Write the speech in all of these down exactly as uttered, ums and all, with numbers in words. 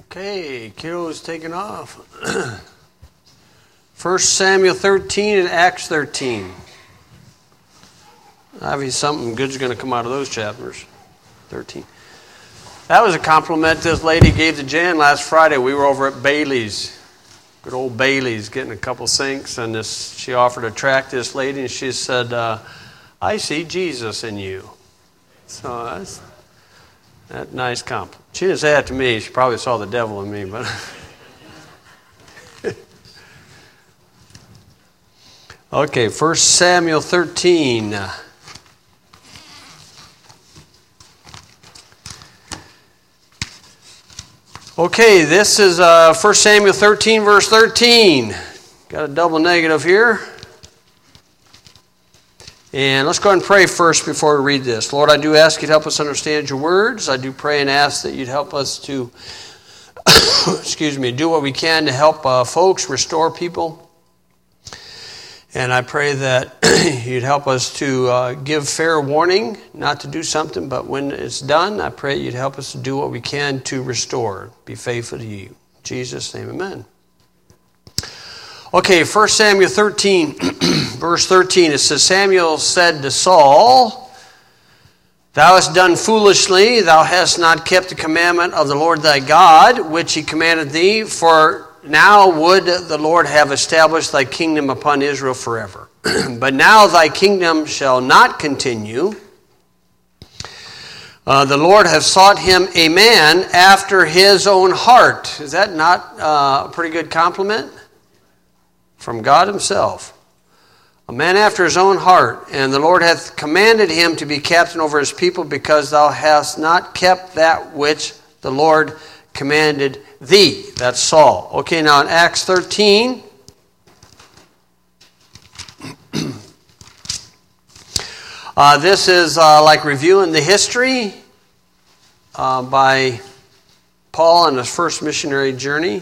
Okay, kiddo's taking off. First Samuel thirteen and Acts thirteen. Obviously something good's going to come out of those chapters. thirteen. That was a compliment this lady gave to Jan last Friday. We were over at Bailey's. Good old Bailey's, getting a couple sinks, and this she offered a tract to this lady, and she said, uh, I see Jesus in you. So that's that nice compliment. She didn't say that to me. She probably saw the devil in me, but okay, First Samuel thirteen. Okay, this is uh, First Samuel thirteen, verse thirteen. Got a double negative here. And let's go ahead and pray first before we read this. Lord, I do ask you to help us understand your words. I do pray and ask that you'd help us to, excuse me, do what we can to help uh, folks, restore people. And I pray that you'd help us to uh, give fair warning, not to do something, but when it's done, I pray you'd help us to do what we can to restore, be faithful to you. In Jesus' name, amen. Okay, First Samuel thirteen, verse thirteen, it says, Samuel said to Saul, Thou hast done foolishly, thou hast not kept the commandment of the Lord thy God, which he commanded thee, for now would the Lord have established thy kingdom upon Israel forever. But now thy kingdom shall not continue. Uh, the Lord hath sought him a man after his own heart. Is that not uh, a pretty good compliment? From God himself. A man after his own heart. And the Lord hath commanded him to be captain over his people, because thou hast not kept that which the Lord commanded thee. That's Saul. Okay, now in Acts thirteen. uh, this is uh, like reviewing the history uh, by Paul on his first missionary journey.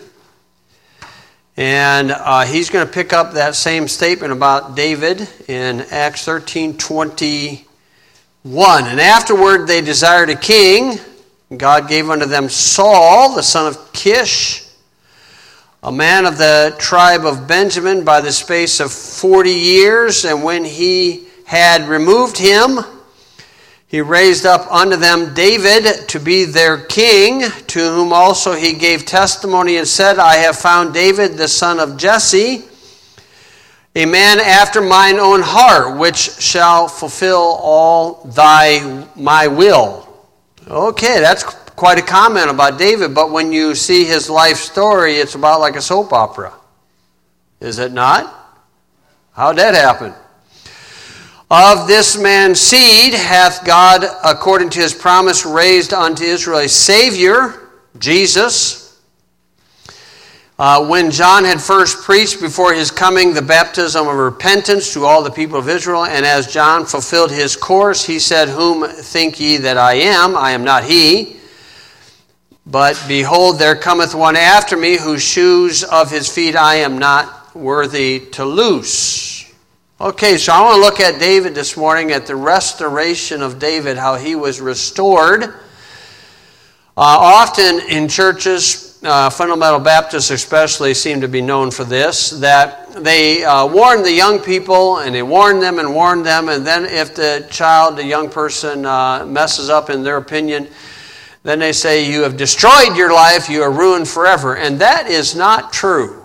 And uh, he's going to pick up that same statement about David in Acts thirteen twenty-one. And afterward they desired a king. God gave unto them Saul, the son of Kish, a man of the tribe of Benjamin, by the space of forty years. And when he had removed him, he raised up unto them David to be their king, to whom also he gave testimony and said, I have found David the son of Jesse, a man after mine own heart, which shall fulfill all thy my will. Okay, that's quite a comment about David, but when you see his life story, it's about like a soap opera. Is it not? How'd that happen? Of this man's seed hath God, according to his promise, raised unto Israel a Savior, Jesus. Uh, when John had first preached before his coming the baptism of repentance to all the people of Israel, and as John fulfilled his course, he said, Whom think ye that I am? I am not he. But behold, there cometh one after me, whose shoes of his feet I am not worthy to loose. Okay, so I want to look at David this morning, at the restoration of David, how he was restored. Uh, often in churches, uh, fundamental Baptists especially seem to be known for this, that they uh, warn the young people, and they warn them and warn them, and then if the child, the young person, uh, messes up in their opinion, then they say, you have destroyed your life, you are ruined forever. And that is not true.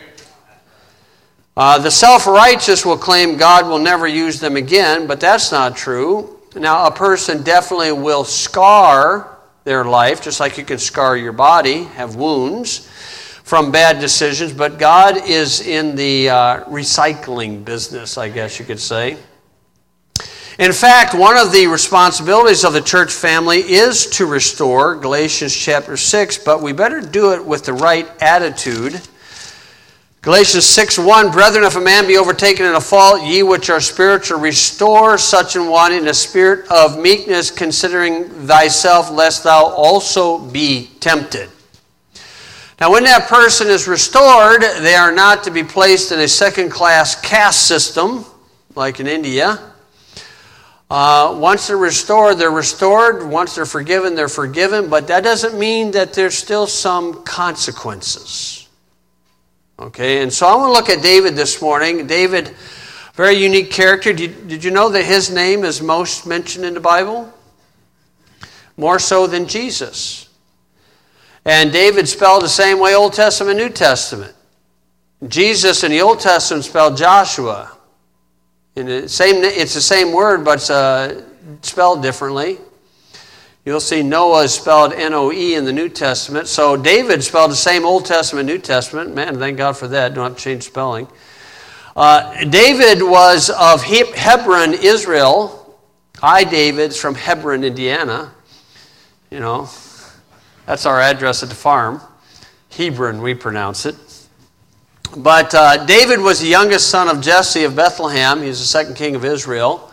Uh, the self-righteous will claim God will never use them again, but that's not true. Now, a person definitely will scar their life, just like you can scar your body, have wounds from bad decisions, but God is in the uh, recycling business, I guess you could say. In fact, one of the responsibilities of the church family is to restore, Galatians chapter six, but we better do it with the right attitude. Galatians six one, Brethren, if a man be overtaken in a fault, ye which are spiritual, restore such an one in a spirit of meekness, considering thyself, lest thou also be tempted. Now, when that person is restored, they are not to be placed in a second-class caste system, like in India. Uh, once they're restored, they're restored. Once they're forgiven, they're forgiven. But that doesn't mean that there's still some consequences. Okay, and so I want to look at David this morning. David, very unique character. Did, did you know that his name is most mentioned in the Bible? More so than Jesus. And David spelled the same way Old Testament, New Testament. Jesus in the Old Testament spelled Joshua. In the same, it's the same word, but it's uh, spelled differently. You'll see Noah is spelled N O E in the New Testament. So David spelled the same Old Testament, New Testament. Man, thank God for that. Don't have to change spelling. Uh, David was of Hebron, Israel. I, David's from Hebron, Indiana. You know, that's our address at the farm. Hebron, we pronounce it. But uh, David was the youngest son of Jesse of Bethlehem. He was the second king of Israel.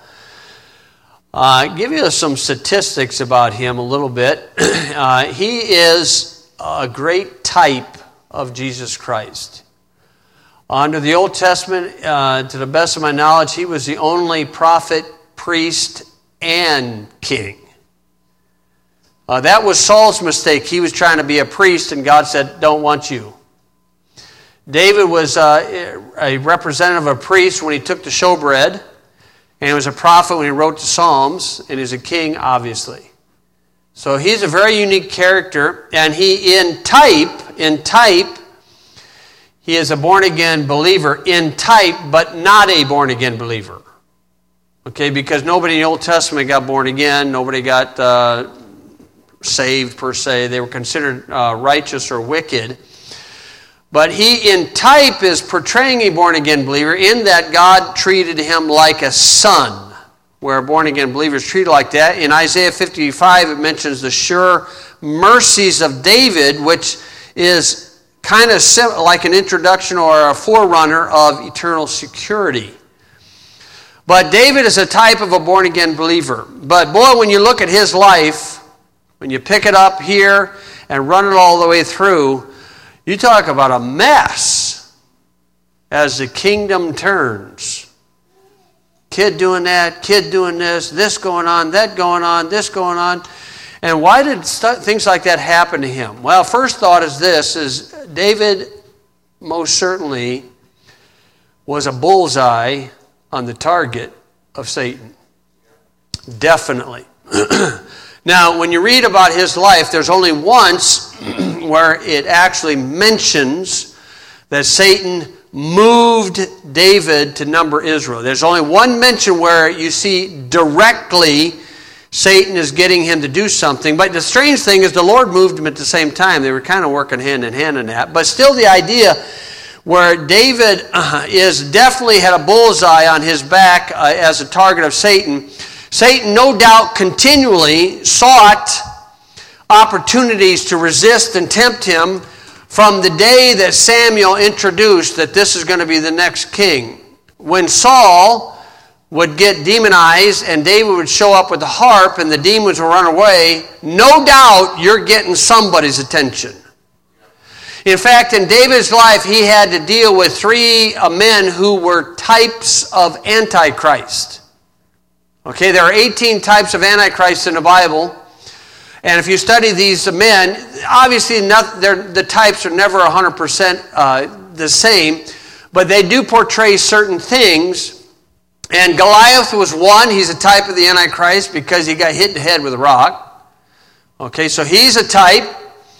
Uh, I'll give you some statistics about him a little bit. Uh, he is a great type of Jesus Christ. Under the Old Testament, uh, to the best of my knowledge, he was the only prophet, priest, and king. Uh, that was Saul's mistake. He was trying to be a priest, and God said, don't want you. David was uh, a representative of a priest when he took the showbread, and he was a prophet when he wrote the Psalms, and he's a king, obviously. So he's a very unique character, and he, in type, in type, he is a born-again believer, in type, but not a born-again believer. Okay, because nobody in the Old Testament got born again, nobody got uh, saved per se. They were considered uh, righteous or wicked. But he, in type, is portraying a born-again believer in that God treated him like a son, where a born-again believer is treated like that. In Isaiah fifty-five, it mentions the sure mercies of David, which is kind of like an introduction or a forerunner of eternal security. But David is a type of a born-again believer. But boy, when you look at his life, when you pick it up here and run it all the way through, you talk about a mess as the kingdom turns. Kid doing that, kid doing this, this going on, that going on, this going on. And why did st- things like that happen to him? Well, first thought is this, is David most certainly was a bullseye on the target of Satan. Definitely. Now, when you read about his life, there's only once where it actually mentions that Satan moved David to number Israel. There's only one mention where you see directly Satan is getting him to do something. But the strange thing is the Lord moved him at the same time. They were kind of working hand in hand in that. But still the idea where David uh, is definitely had a bullseye on his back uh, as a target of Satan. Satan, no doubt, continually sought opportunities to resist and tempt him from the day that Samuel introduced that this is going to be the next king. When Saul would get demonized and David would show up with a harp and the demons would run away, no doubt you're getting somebody's attention. In fact, in David's life, he had to deal with three uh, men who were types of Antichrist. Okay, there are eighteen types of Antichrist in the Bible. And if you study these men, obviously not, the types are never one hundred percent uh, the same, but they do portray certain things. And Goliath was one. He's a type of the Antichrist because he got hit in the head with a rock. Okay, so he's a type.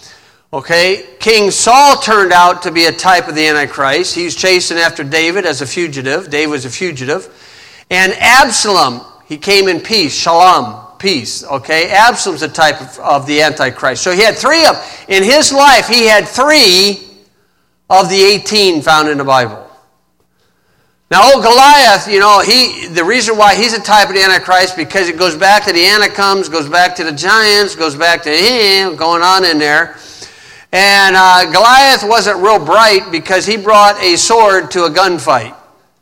Okay, King Saul turned out to be a type of the Antichrist. He's chasing after David as a fugitive. David was a fugitive. And Absalom, he came in peace, shalom, peace. Okay, Absalom's a type of, of the Antichrist. So he had three of them. In his life, he had three of the eighteen found in the Bible. Now, old Goliath, you know, he the reason why he's a type of the Antichrist because it goes back to the Anakims, goes back to the giants, goes back to him, going on in there. And uh, Goliath wasn't real bright because he brought a sword to a gunfight.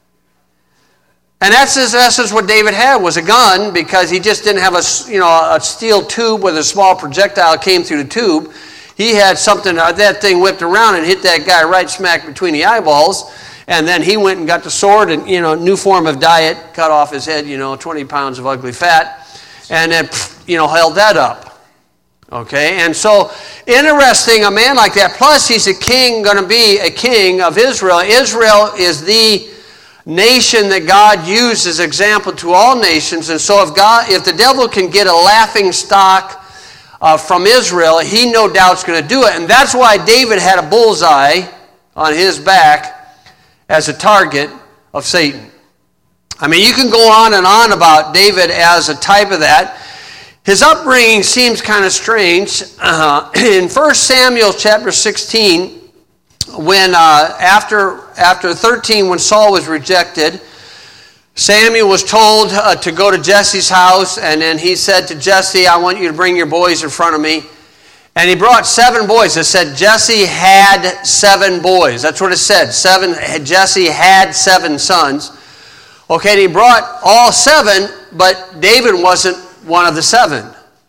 And that's in essence what David had, was a gun, because he just didn't have a, you know, a steel tube with a small projectile came through the tube. He had something, uh, that thing whipped around and hit that guy right smack between the eyeballs. And then he went and got the sword and, you know, new form of diet, cut off his head, you know, twenty pounds of ugly fat, and then, you know, held that up. Okay, and so interesting, a man like that. Plus, he's a king, going to be a king of Israel. Israel is the nation that God used as example to all nations. And so if God, if the devil can get a laughing stock uh, from Israel, he no doubt is going to do it. And that's why David had a bullseye on his back as a target of Satan. I mean, you can go on and on about David as a type of that. His upbringing seems kind of strange. Uh, in First Samuel chapter sixteen, when uh, after after thirteen, when Saul was rejected, Samuel was told uh, to go to Jesse's house, and then he said to Jesse, I want you to bring your boys in front of me. And he brought seven boys. It said Jesse had seven boys. That's what it said. Seven. Jesse had seven sons. Okay, and he brought all seven, but David wasn't one of the seven.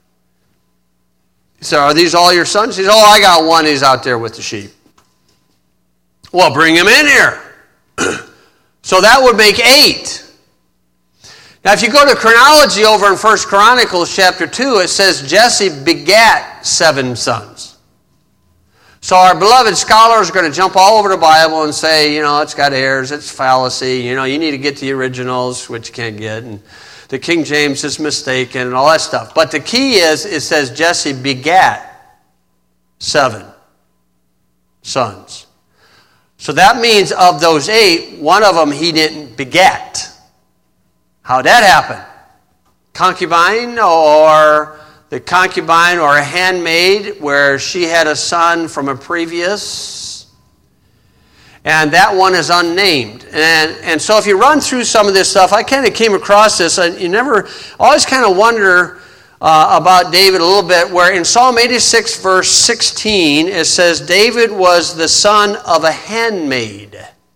He said, are these all your sons? He said, oh, I got one. He's out there with the sheep. Well, bring him in here. So that would make eight. Now, if you go to chronology over in First Chronicles chapter two, it says Jesse begat seven sons. So our beloved scholars are going to jump all over the Bible and say, you know, it's got errors, it's fallacy, you know, you need to get the originals, which you can't get, and the King James is mistaken, and all that stuff. But the key is, it says Jesse begat seven sons. So that means of those eight, one of them he didn't beget. How'd that happen? Concubine, or the concubine or a handmaid where she had a son from a previous, and that one is unnamed. And, and so if you run through some of this stuff, I kind of came across this, and you never, always kind of wonder uh, about David a little bit, where in Psalm eighty-six verse sixteen, it says David was the son of a handmaid.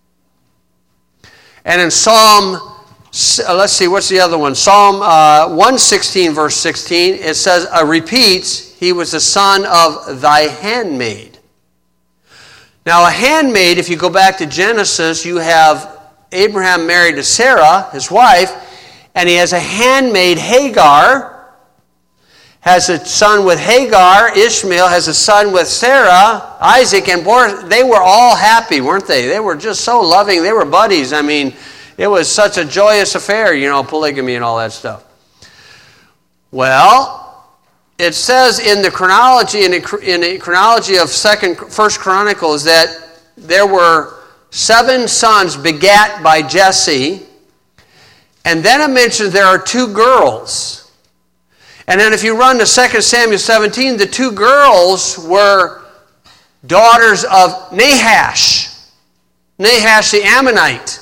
And in Psalm let's see, what's the other one? Psalm uh, one sixteen, verse sixteen, it says, uh, repeats, he was the son of thy handmaid. Now, a handmaid, if you go back to Genesis, you have Abraham married to Sarah, his wife, and he has a handmaid, Hagar, has a son with Hagar. Ishmael has a son with Sarah, Isaac, and they were all happy, weren't they? They were just so loving. They were buddies. I mean, it was such a joyous affair, you know, polygamy and all that stuff. Well, it says in the chronology, in the, in the chronology of Second, First Chronicles, that there were seven sons begat by Jesse, and then it mentions there are two girls. And then if you run to Second Samuel seventeen, the two girls were daughters of Nahash, Nahash the Ammonite.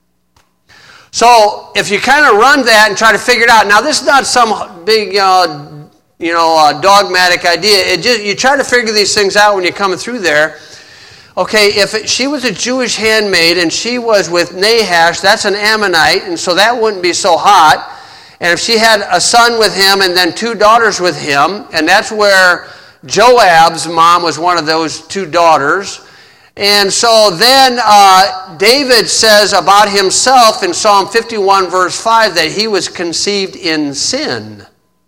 So if you kind of run that and try to figure it out, now this is not some big, uh, you know, uh, dogmatic idea. It just, you try to figure these things out when you're coming through there. Okay, if it, she was a Jewish handmaid and she was with Nahash, that's an Ammonite, and so that wouldn't be so hot. And if she had a son with him and then two daughters with him, and that's where Joab's mom was one of those two daughters. And so then uh, David says about himself in Psalm fifty-one verse five that he was conceived in sin.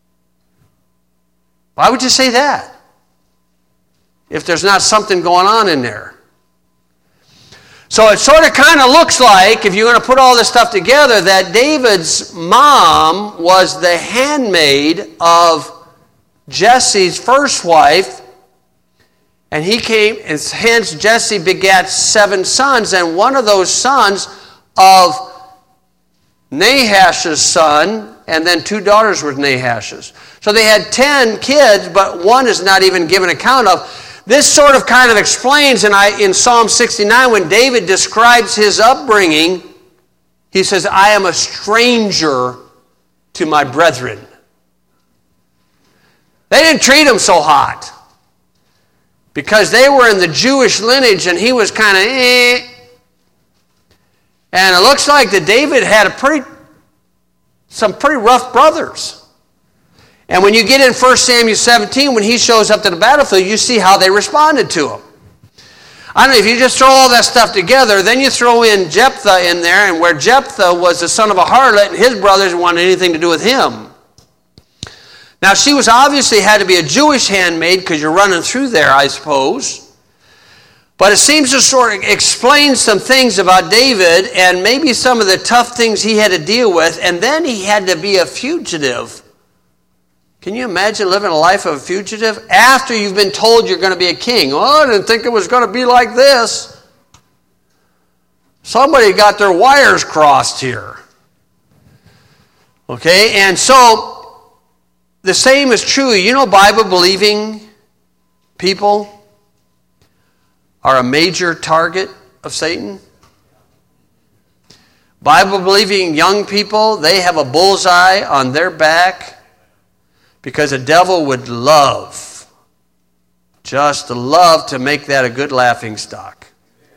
Why would you say that if there's not something going on in there? So it sort of kind of looks like, if you're going to put all this stuff together, that David's mom was the handmaid of Jesse's first wife. And he came, and hence Jesse begat seven sons, and one of those sons of Nahash's son, and then two daughters were Nahash's. So they had ten kids, but one is not even given account of. This sort of kind of explains, and I in Psalm sixty-nine, when David describes his upbringing, he says, I am a stranger to my brethren. They didn't treat him so hot, because they were in the Jewish lineage and he was kind of eh. And it looks like that David had a pretty, some pretty rough brothers. And when you get in First Samuel seventeen, when he shows up to the battlefield, you see how they responded to him. I don't know, if you just throw all that stuff together, then you throw in Jephthah in there, and where Jephthah was the son of a harlot, and his brothers didn't want anything to do with him. Now, she was obviously had to be a Jewish handmaid, because you're running through there, I suppose. But it seems to sort of explain some things about David, and maybe some of the tough things he had to deal with, and then he had to be a fugitive. Can you imagine living a life of a fugitive after you've been told you're going to be a king? Oh, I didn't think it was going to be like this. Somebody got their wires crossed here. Okay, and so the same is true. You know, Bible-believing people are a major target of Satan. Bible-believing young people, they have a bullseye on their back. Because the devil would love, just love to make that a good laughing stock.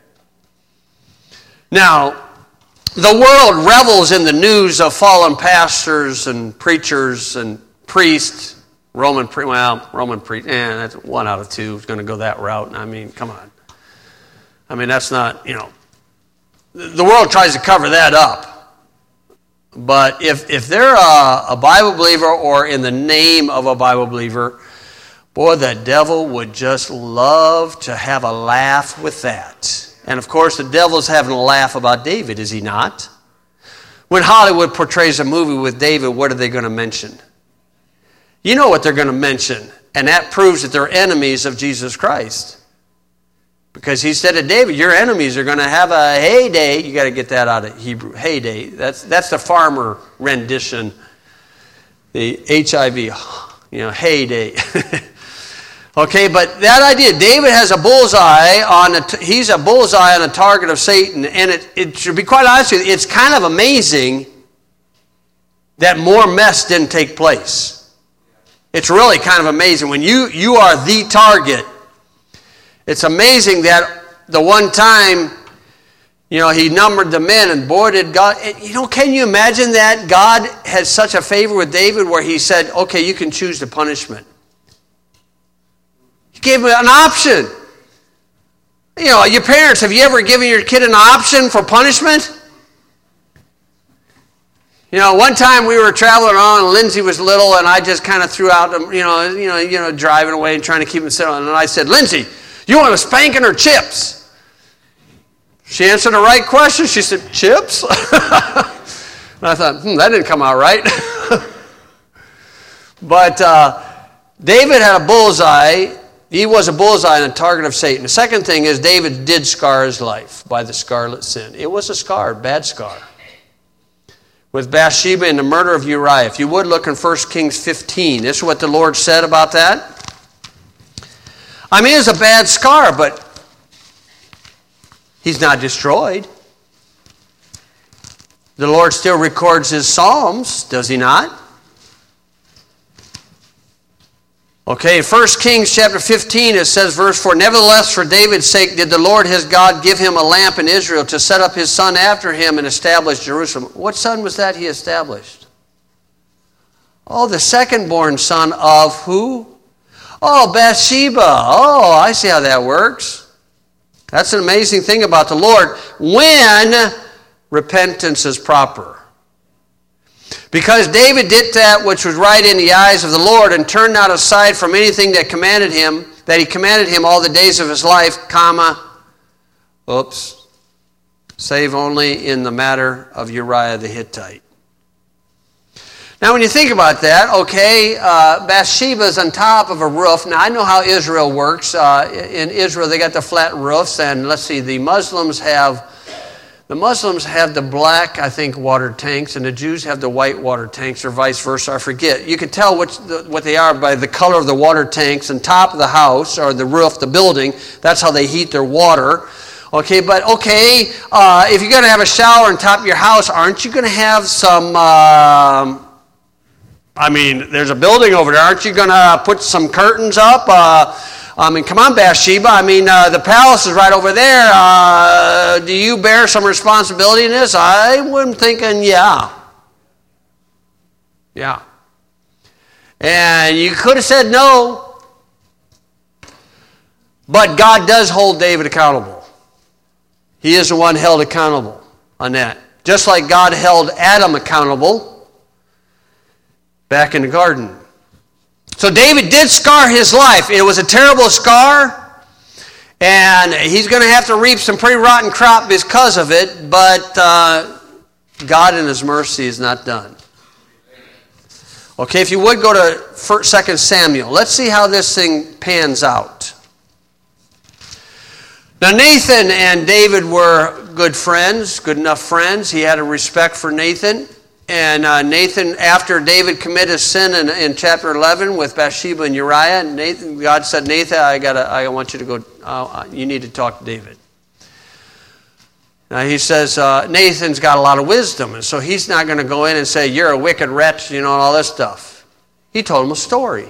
Now, the world revels in the news of fallen pastors and preachers and priests. Roman, well, Roman priest, eh, that's one out of two is going to go that route. I mean, come on. I mean, that's not, you know, the world tries to cover that up. But if, if they're a, a Bible believer or in the name of a Bible believer, boy, the devil would just love to have a laugh with that. And of course, the devil's having a laugh about David, is he not? When Hollywood portrays a movie with David, what are they going to mention? You know what they're going to mention. And that proves that they're enemies of Jesus Christ. Because he said to David, your enemies are going to have a heyday. You got to get that out of Hebrew. Heyday. That's that's the farmer rendition. The H I V, you know, heyday. Okay, but that idea, David has a bullseye on a, he's a bullseye on a target of Satan, and it, it should be quite honest with you, it's kind of amazing that more mess didn't take place. It's really kind of amazing when you you are the target. It's amazing that the one time, you know, he numbered the men, and boy, did God, you know, can you imagine that? God had such a favor with David where he said, okay, you can choose the punishment. He gave him an option. You know, your parents, have you ever given your kid an option for punishment? You know, one time we were traveling around, and Lindsay was little, and I just kind of threw out, you know, you know, you know, driving away and trying to keep him settled. And I said, Lindsay, you want a spanking or chips? She answered the right question. She said, chips? And I thought, hmm, that didn't come out right. But uh, David had a bullseye. He was a bullseye and a target of Satan. The second thing is David did scar his life by the scarlet sin. It was a scar, bad scar. With Bathsheba and the murder of Uriah. If you would look in First Kings fifteen. This is what the Lord said about that. I mean, it's a bad scar, but he's not destroyed. The Lord still records his Psalms, does he not? Okay, First Kings chapter fifteen, it says, verse four, nevertheless, for David's sake did the Lord his God give him a lamp in Israel to set up his son after him and establish Jerusalem. What son was that he established? Oh, the second-born son of who? Oh, Bathsheba. Oh, I see how that works. That's an amazing thing about the Lord when repentance is proper. Because David did that which was right in the eyes of the Lord and turned not aside from anything that commanded him, that he commanded him all the days of his life, comma, oops, save only in the matter of Uriah the Hittite. Now, when you think about that, okay, uh, Bathsheba's on top of a roof. Now, I know how Israel works. Uh, in Israel, they got the flat roofs, and let's see, the Muslims have the Muslims have the black, I think, water tanks, and the Jews have the white water tanks, or vice versa. I forget. You can tell which, the, what they are by the color of the water tanks on top of the house or the roof, the building. That's how they heat their water. Okay, but okay, uh, if you're going to have a shower on top of your house, aren't you going to have some? Uh, I mean, there's a building over there. Aren't you going to put some curtains up? Uh, I mean, come on, Bathsheba. I mean, uh, the palace is right over there. Uh, do you bear some responsibility in this? I'm thinking, yeah. Yeah. And you could have said no. But God does hold David accountable. He is the one held accountable on that. Just like God held Adam accountable back in the garden. So David did scar his life. It was a terrible scar, and he's going to have to reap some pretty rotten crop because of it, but uh, God in his mercy is not done. Okay, if you would go to Second Samuel. Let's see how this thing pans out. Now Nathan and David were good friends, good enough friends. He had a respect for Nathan. And uh, Nathan, after David committed sin in, in chapter eleven with Bathsheba and Uriah, Nathan, God said, Nathan, I gotta, I want you to go, uh, you need to talk to David. Now he says, uh, Nathan's got a lot of wisdom, and so he's not going to go in and say, you're a wicked wretch, you know, and all this stuff. He told him a story.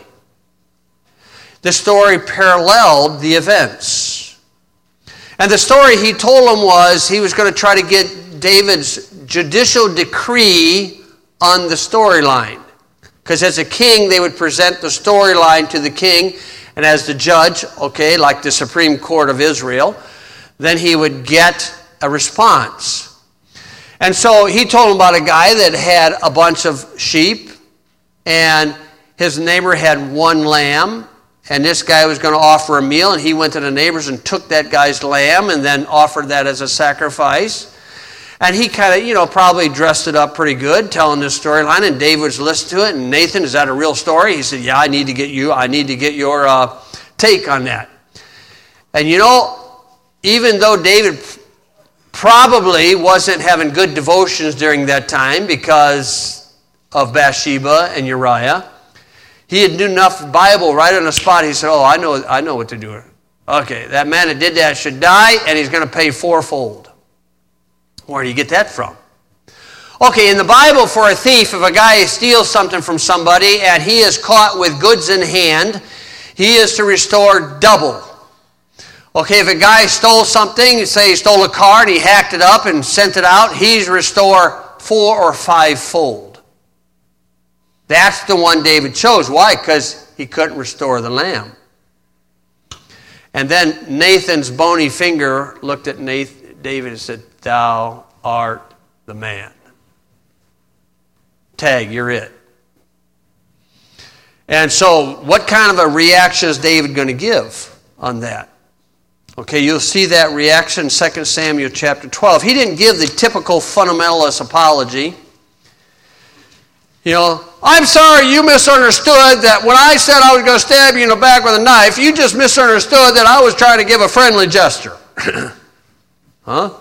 The story paralleled the events. And the story he told him was he was going to try to get David's judicial decree on the storyline. Because as a king, they would present the storyline to the king, and as the judge, okay, like the Supreme Court of Israel, then he would get a response. And so he told him about a guy that had a bunch of sheep, and his neighbor had one lamb, and this guy was going to offer a meal, and he went to the neighbors and took that guy's lamb and then offered that as a sacrifice. And he kind of, you know, probably dressed it up pretty good, telling this storyline, and David was listening to it, and Nathan, is that a real story? He said, yeah, I need to get you, I need to get your uh, take on that. And you know, even though David probably wasn't having good devotions during that time because of Bathsheba and Uriah, he had knew enough Bible right on the spot. He said, oh, I know, I know what to do. Okay, that man that did that should die, and he's going to pay fourfold. Where do you get that from? Okay, in the Bible, for a thief, if a guy steals something from somebody and he is caught with goods in hand, he is to restore double. Okay, if a guy stole something, say he stole a car and he hacked it up and sent it out, he's restore four or five-fold. That's the one David chose. Why? Because he couldn't restore the lamb. And then Nathan's bony finger looked at Nathan, David and said, thou art the man. Tag, you're it. And so what kind of a reaction is David going to give on that? Okay, you'll see that reaction in Second Samuel chapter twelve. He didn't give the typical fundamentalist apology. You know, I'm sorry you misunderstood that when I said I was going to stab you in the back with a knife, you just misunderstood that I was trying to give a friendly gesture. Huh?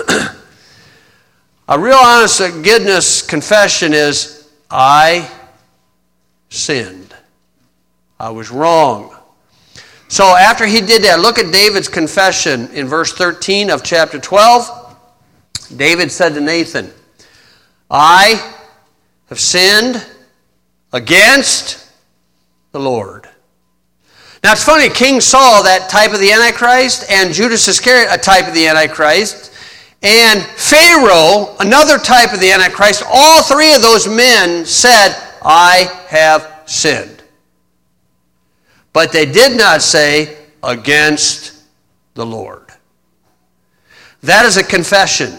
A real honest to goodness confession is, I sinned. I was wrong. So after he did that, look at David's confession in verse thirteen of chapter twelve. David said to Nathan, I have sinned against the Lord. Now it's funny, King Saul, that type of the Antichrist, and Judas Iscariot, a type of the Antichrist, and Pharaoh, another type of the Antichrist, all three of those men said, I have sinned. But they did not say, against the Lord. That is a confession.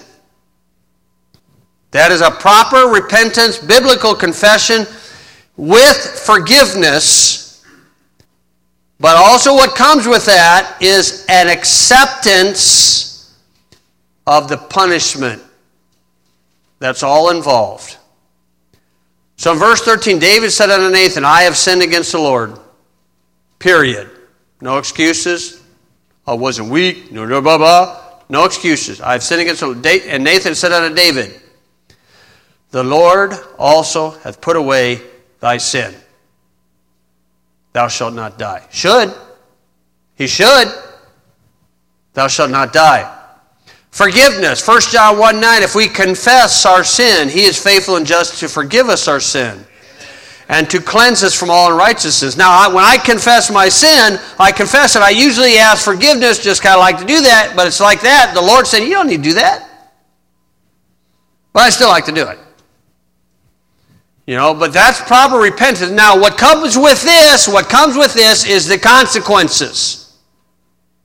That is a proper repentance, biblical confession with forgiveness. But also what comes with that is an acceptance of the punishment that's all involved. So in verse thirteen, David said unto Nathan, I have sinned against the Lord. Period. No excuses. I wasn't weak. No, no, blah, blah. No excuses. I have sinned against the Lord. And Nathan said unto David, the Lord also hath put away thy sin. Thou shalt not die. Should. He should. Thou shalt not die. Forgiveness. First John one nine, if we confess our sin, he is faithful and just to forgive us our sin and to cleanse us from all unrighteousness. Now, when I confess my sin, I confess it. I usually ask forgiveness, just kind of like to do that, but it's like that. The Lord said, you don't need to do that. But I still like to do it. You know, but that's proper repentance. Now, what comes with this, what comes with this is the consequences.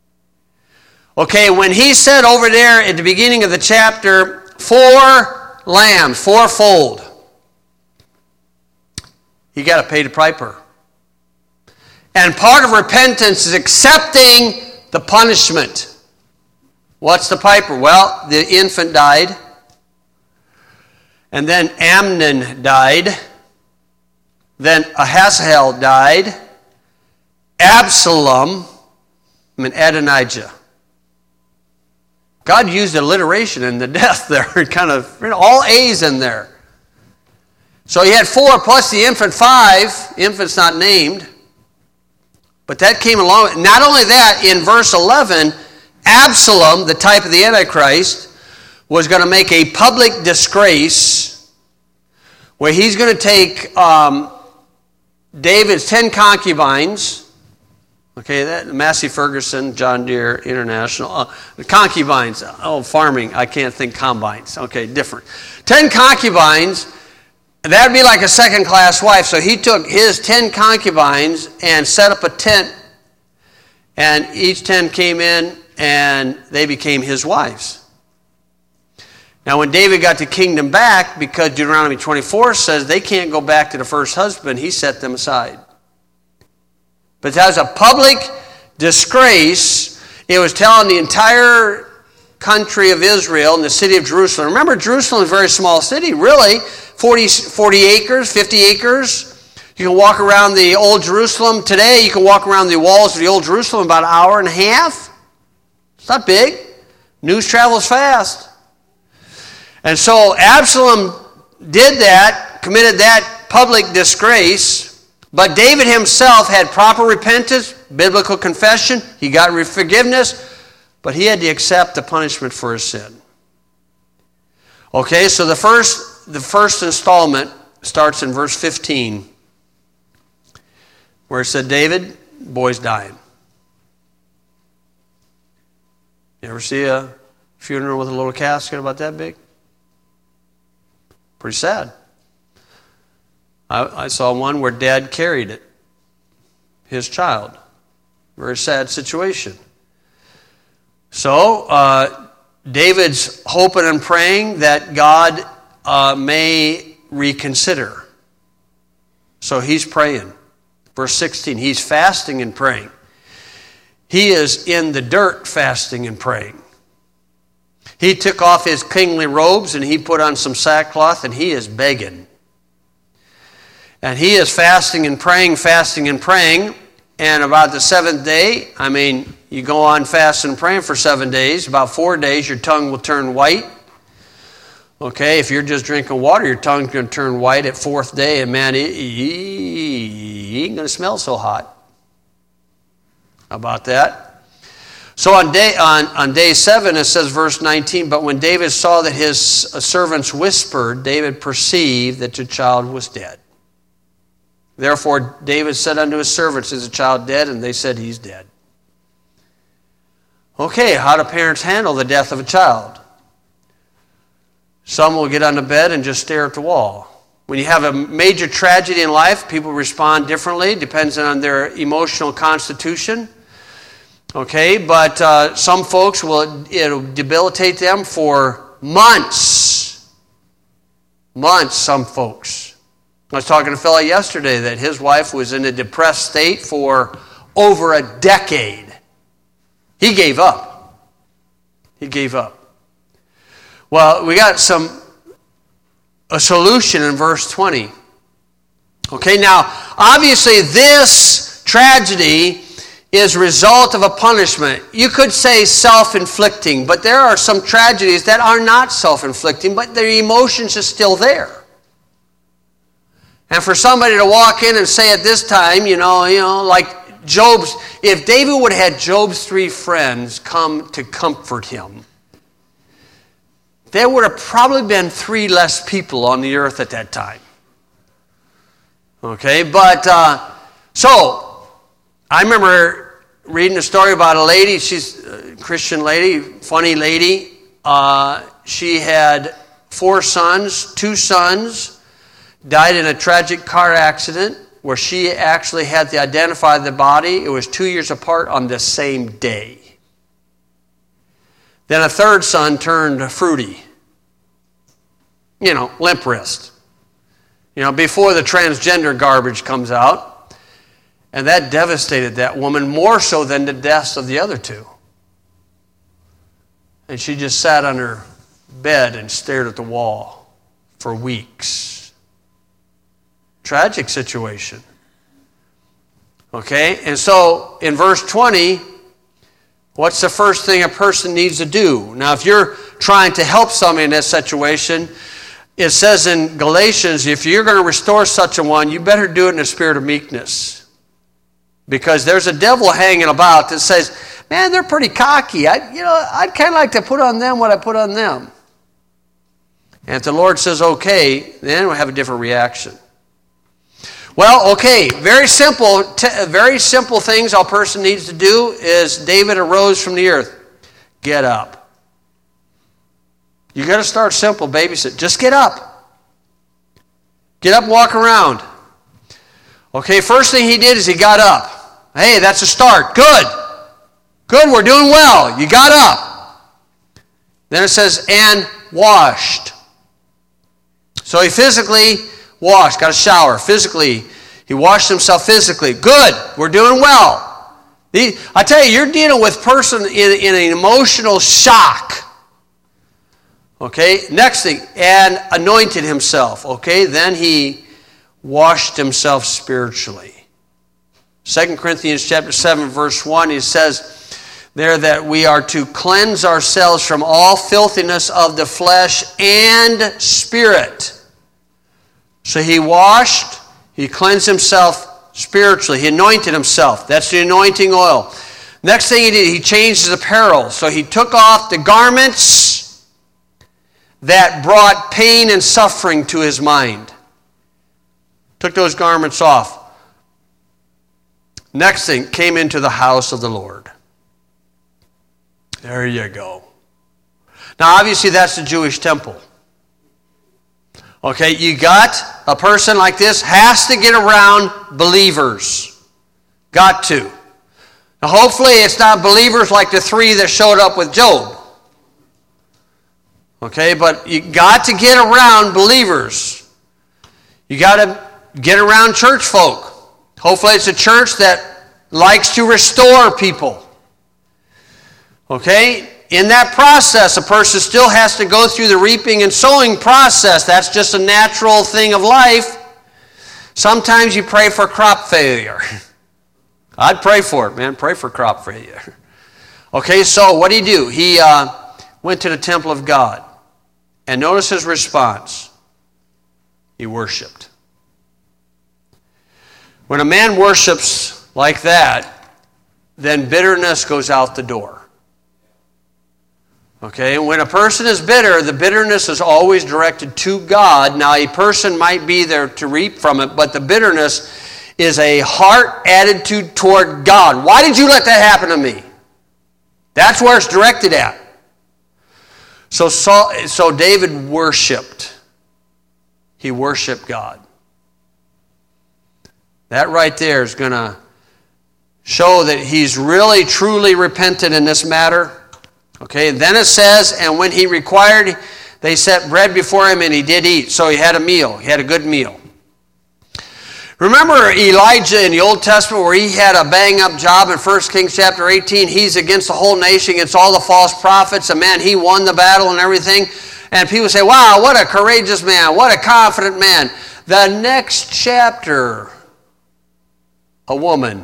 Okay, when he said over there at the beginning of the chapter, four lambs, fourfold, you got to pay the piper. And part of repentance is accepting the punishment. What's the piper? Well, the infant died. And then Amnon died. Then Ahasuerus died. Absalom and Adonijah. God used alliteration in the death there. Kind of, you know, all A's in there. So he had four plus the infant, five. Infant's not named. But that came along. Not only that, in verse eleven, Absalom, the type of the Antichrist, was going to make a public disgrace where he's going to take um, David's ten concubines. Okay, that Massey Ferguson, John Deere International. Uh, the concubines. Oh, farming. I can't think combines. Okay, different. Ten concubines. That would be like a second-class wife. So he took his ten concubines and set up a tent. And each ten came in and they became his wives. Now when David got the kingdom back, because Deuteronomy twenty-four says they can't go back to the first husband, he set them aside. But that was a public disgrace. It was telling the entire country of Israel and the city of Jerusalem. Remember, Jerusalem is a very small city, really. forty, forty acres, fifty acres. You can walk around the old Jerusalem. Today, you can walk around the walls of the old Jerusalem in about an hour and a half. It's not big. News travels fast. And so Absalom did that, committed that public disgrace. But David himself had proper repentance, biblical confession. He got forgiveness, but he had to accept the punishment for his sin. Okay, so the first, the first installment starts in verse fifteen, where it said, David, boy's dying. You ever see a funeral with a little casket about that big? Pretty sad. I, I saw one where dad carried it, his child. Very sad situation. So, uh, David's hoping and praying that God uh, may reconsider. So he's praying. Verse sixteen, he's fasting and praying. He is in the dirt fasting and praying. He took off his kingly robes and he put on some sackcloth and he is begging. And he is fasting and praying, fasting and praying. And about the seventh day, I mean, you go on fasting and praying for seven days. About four days, your tongue will turn white. Okay, if you're just drinking water, your tongue's going to turn white at fourth day. And man, it, it ain't going to smell so hot. How about that? So on day, on, on day seven, it says, verse nineteen, but when David saw that his servants whispered, David perceived that the child was dead. Therefore, David said unto his servants, is the child dead? And they said, he's dead. Okay, how do parents handle the death of a child? Some will get on the bed and just stare at the wall. When you have a major tragedy in life, people respond differently, depends on their emotional constitution. Okay, but uh, some folks will, it'll debilitate them for months. Months, some folks. I was talking to a fellow yesterday that his wife was in a depressed state for over a decade. He gave up. He gave up. Well, we got some a solution in verse twenty. Okay, now, obviously this tragedy is a result of a punishment. You could say self-inflicting, but there are some tragedies that are not self-inflicting, but the emotions are still there. And for somebody to walk in and say at this time, you know, you know, like Job's, if David would have had Job's three friends come to comfort him, there would have probably been three less people on the earth at that time. Okay, but, uh, so, I remember reading a story about a lady, she's a Christian lady, funny lady. Uh, she had four sons, two sons, died in a tragic car accident where she actually had to identify the body. It was two years apart on the same day. Then a third son turned fruity. You know, limp wrist. You know, before the transgender garbage comes out. And that devastated that woman more so than the deaths of the other two. And she just sat on her bed and stared at the wall for weeks. Tragic situation. Okay, and so in verse twenty, what's the first thing a person needs to do? Now, if you're trying to help somebody in that situation, it says in Galatians, if you're going to restore such a one, you better do it in a spirit of meekness. Because there's a devil hanging about that says, man, they're pretty cocky. I, you know, I'd kind of like to put on them what I put on them. And if the Lord says, okay, then we'll have a different reaction. Well, okay, very simple, t- very simple things all person needs to do is David arose from the earth. Get up. You got to start simple, babysit. Just get up. Get up and walk around. Okay, first thing he did is he got up. Hey, that's a start. Good. Good, we're doing well. You got up. Then it says, and washed. So he physically washed, got a shower. Physically, he washed himself physically. Good, we're doing well. The, I tell you, you're dealing with a person in, in an emotional shock. Okay, next thing, and anointed himself. Okay, then he washed himself spiritually. Second Corinthians chapter seven, verse one, he says there that we are to cleanse ourselves from all filthiness of the flesh and spirit. So he washed, he cleansed himself spiritually. He anointed himself. That's the anointing oil. Next thing he did, he changed his apparel. So he took off the garments that brought pain and suffering to his mind. Took those garments off. Next thing, came into the house of the Lord. There you go. Now, obviously, that's the Jewish temple. Okay, you got a person like this has to get around believers. Got to. Now, hopefully, it's not believers like the three that showed up with Job. Okay, but you got to get around believers. You got to get around church folk. Hopefully it's a church that likes to restore people. Okay? In that process, a person still has to go through the reaping and sowing process. That's just a natural thing of life. Sometimes you pray for crop failure. I'd pray for it, man. Pray for crop failure. Okay, so what did he do? He uh, went to the temple of God. And notice his response. He worshiped. When a man worships like that, then bitterness goes out the door. Okay, when a person is bitter, the bitterness is always directed to God. Now, a person might be there to reap from it, but the bitterness is a heart attitude toward God. Why did you let that happen to me? That's where it's directed at. So, Saul, so David worshipped. He worshiped God. That right there is going to show that he's really, truly repentant in this matter. Okay, and then it says, and when he required, they set bread before him, and he did eat. So he had a meal. He had a good meal. Remember Elijah in the Old Testament where he had a bang-up job in First Kings chapter eighteen? He's against the whole nation, against all the false prophets, and man, he won the battle and everything. And people say, wow, what a courageous man, what a confident man. The next chapter, a woman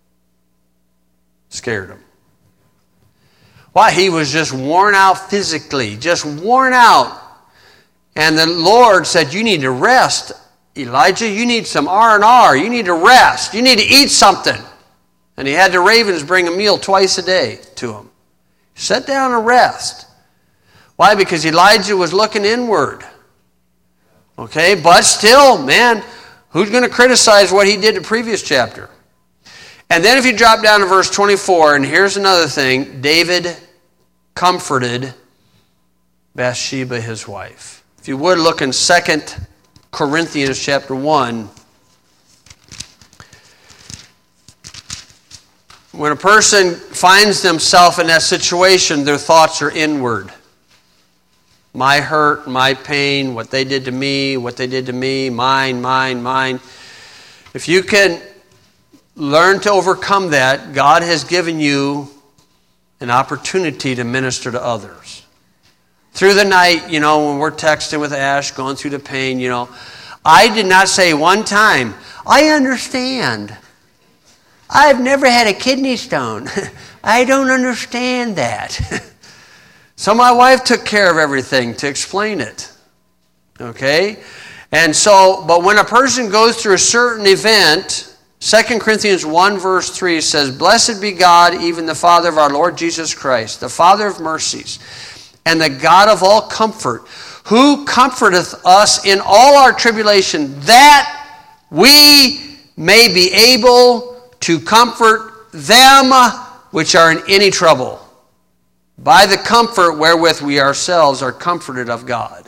scared him. Why? He was just worn out physically, just worn out. And the Lord said, you need to rest, Elijah. You need some R and R. You need to rest. You need to eat something. And he had the ravens bring a meal twice a day to him. Sit down and rest. Why? Because Elijah was looking inward. Okay, but still, man, who's going to criticize what he did the previous chapter? And then if you drop down to verse twenty-four, and here's another thing, David comforted Bathsheba, his wife. If you would, look in Second Corinthians chapter one. when a person finds themselves in that situation, their thoughts are inward. My hurt, my pain, what they did to me, what they did to me, mine, mine, mine. If you can learn to overcome that, God has given you an opportunity to minister to others. Through the night, you know, when we're texting with Ash, going through the pain, you know, I did not say one time, I understand. I've never had a kidney stone. I don't understand that. So my wife took care of everything to explain it. Okay? And so, but when a person goes through a certain event, Second Corinthians one verse three says, Blessed be God, even the Father of our Lord Jesus Christ, the Father of mercies, and the God of all comfort, who comforteth us in all our tribulation, that we may be able to comfort them which are in any trouble, by the comfort wherewith we ourselves are comforted of God.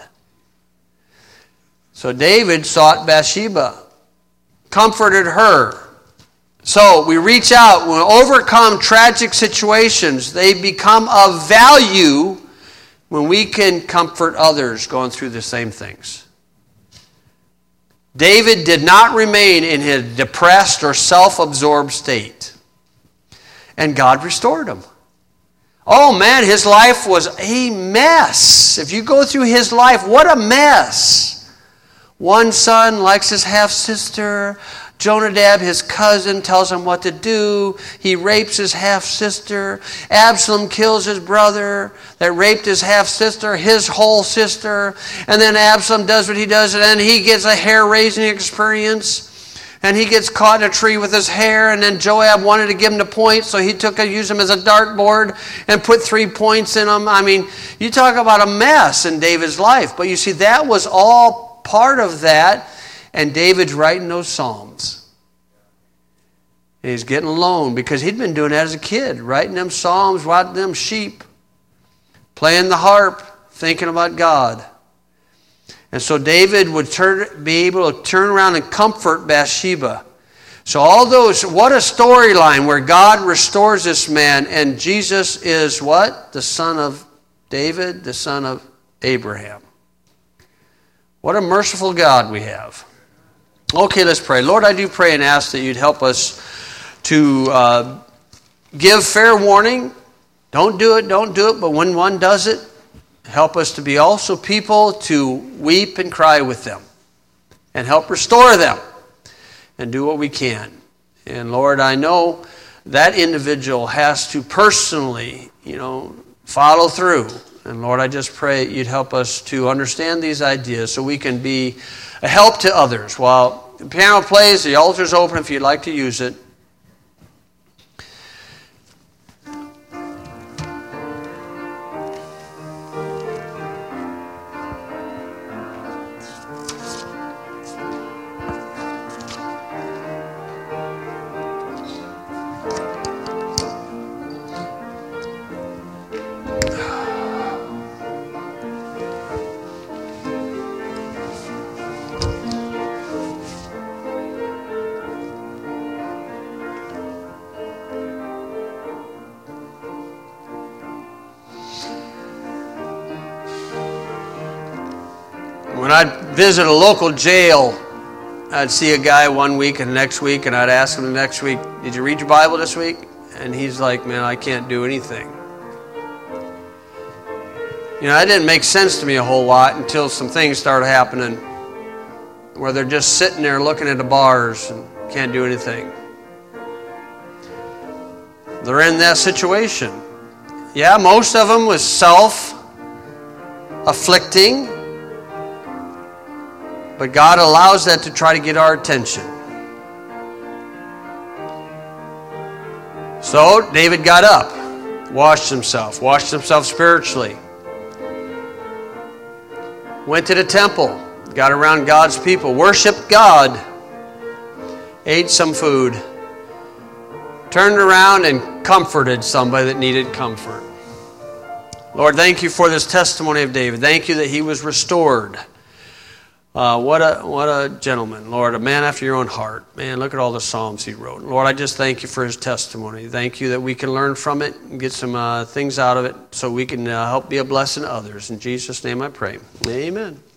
So David sought Bathsheba, comforted her. So we reach out, we overcome tragic situations. They become of value when we can comfort others going through the same things. David did not remain in his depressed or self-absorbed state. And God restored him. Oh man, his life was a mess. If you go through his life, what a mess. One son likes his half-sister. Jonadab, his cousin, tells him what to do. He rapes his half-sister. Absalom kills his brother that raped his half-sister, his whole sister. And then Absalom does what he does, and then he gets a hair-raising experience. And he gets caught in a tree with his hair, and then Joab wanted to give him the points, so he took and used him as a dartboard and put three points in him. I mean, you talk about a mess in David's life. But you see, that was all part of that. And David's writing those psalms. And he's getting alone because he'd been doing that as a kid, writing them psalms, watching them sheep, playing the harp, thinking about God. And so David would turn, be able to turn around and comfort Bathsheba. So all those, what a storyline where God restores this man, and Jesus is what? The son of David, the son of Abraham. What a merciful God we have. Okay, let's pray. Lord, I do pray and ask that you'd help us to uh, give fair warning. Don't do it, don't do it, but when one does it, help us to be also people to weep and cry with them and help restore them and do what we can. And Lord, I know that individual has to personally, you know, follow through. And Lord, I just pray you'd help us to understand these ideas so we can be a help to others. While the piano plays, the altar's open if you'd like to use it. When I'd visit a local jail, I'd see a guy one week and the next week, and I'd ask him the next week, did you read your Bible this week? And he's like, man, I can't do anything. You know, that didn't make sense to me a whole lot until some things started happening where they're just sitting there looking at the bars and can't do anything. They're in that situation. Yeah, most of them was self-afflicting. But God allows that to try to get our attention. So David got up, washed himself, washed himself spiritually. Went to the temple, got around God's people, worshiped God, ate some food, turned around and comforted somebody that needed comfort. Lord, thank you for this testimony of David. Thank you that he was restored. Uh, what a what a gentleman, Lord, a man after your own heart. Man, look at all the Psalms he wrote. Lord, I just thank you for his testimony. Thank you that we can learn from it and get some uh, things out of it so we can uh, help be a blessing to others. In Jesus' name I pray. Amen.